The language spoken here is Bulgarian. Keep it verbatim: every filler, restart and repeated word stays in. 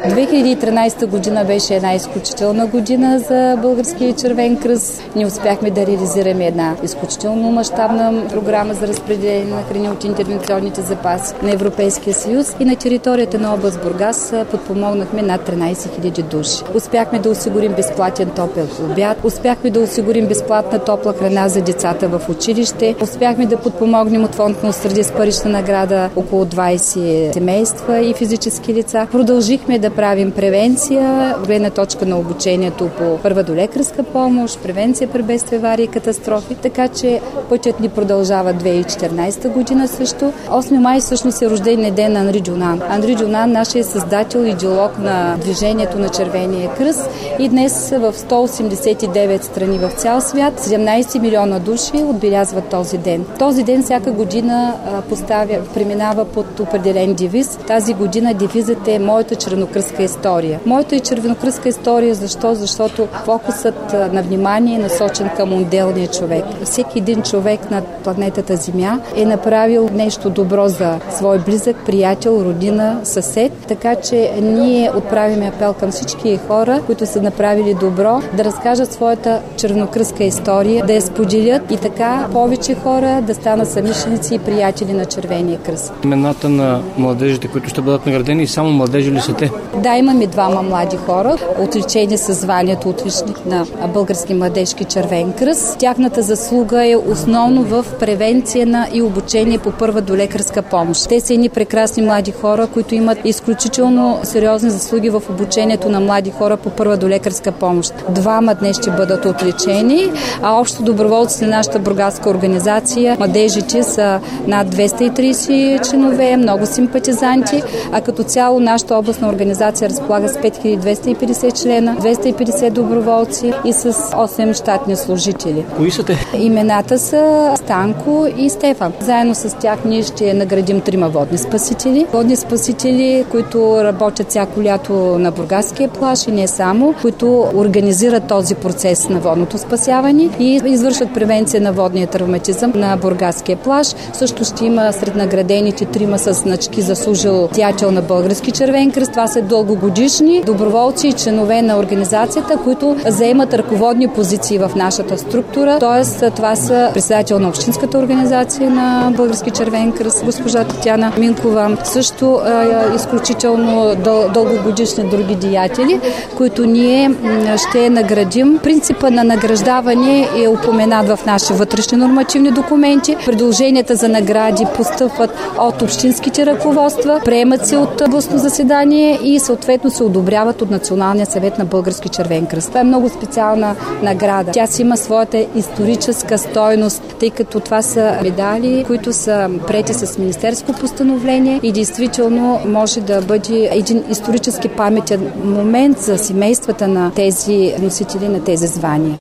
две хиляди и тринадесета година беше една изключителна година за Българския червен кръст. Ние успяхме да реализираме една изключително мащабна програма за разпределение на храни от интервенционните запаси на Европейския съюз и на територията на област Бургас подпомогнахме над тринадесет хиляди души. Успяхме да осигурим безплатен топел обяд, успяхме да осигурим безплатна топла храна за децата в училище, успяхме да подпомогнем от фонд „Ностради“ с парична награда около двадесет семейства и физически лица. Продължихме да правим превенция, гледна точка на обучението по първа до лекарска помощ, превенция при бедствия, аварии и катастрофи, така че пътят ни продължава две хиляди и четиринадесета година също. осми май всъщност е рождения ден на Анри Джунан. Анри Джунан, нашият създател и идеолог на движението на Червения кръст, и днес в сто осемдесет и девет страни в цял свят седемнадесет милиона души отбелязват този ден. Този ден всяка година поставя, преминава под определен девиз. Тази година девизът е "Моята червенокръстка история". Моята е червенокръстка история защо? Защото фокусът на внимание е насочен към отделния човек. Всеки един човек на планетата Земя е направил нещо добро за свой близък, приятел, родина, съсед, така че ние отправяме апел към всички хора, които са направили добро, да разкажат своята червенокръстка история, да я споделят и така повече хора да станат съмишленици и приятели на Червения кръст. Имената на младежите, които ще бъдат наградени, и само младежи ли са те? Да, имаме двама млади хора, отличени със званието отличник на Български младежки червен кръст. Тяхната заслуга е основно в превенция на и обучение по първа до лекарска помощ. Те са едни прекрасни млади хора, които имат изключително сериозни заслуги в обучението на млади хора по първа до лекарска помощ. Двама днес ще бъдат отличени, а общо доброволци на нашата бургаска организация, младежите са над двеста и тридесет членове, много симпатизанти, а като цяло нашата областна организация разполага с пет хиляди двеста и петдесет члена, двеста и петдесет доброволци и с осем щатни служители. Кои са те? Имената са Станко и Стефан. Заедно с тях ние ще наградим трима водни спасители. Водни спасители, които работят всяко лято на Бургаския плаж и не само, които организират този процес на водното спасяване и извършват превенция на водния травматизъм на Бургаския плаж. Също ще има сред наградените трима с значки заслужил деятел на Български червен кръст. Това са дългогодишни доброволци и членове на организацията, които заемат ръководни позиции в нашата структура. Тоест, това са председател на общинската организация на Български червен кръст, госпожа Татяна Минкова, също е, изключително дъл, дългогодишни други деятели, които ние ще наградим. Принципа на награждаване е упоменат в наши вътрешни нормативни документи. Предложенията за награди постъпват от общинските ръководства, приемат се от областно заседание и съответно се одобряват от Националния съвет на Български червен кръст. Това е много специална награда. Тя си има своята историческа стойност, тъй като това са медали, които са приети с министерско постановление и действително може да бъде един исторически паметен момент за семействата на тези носители на тези звания.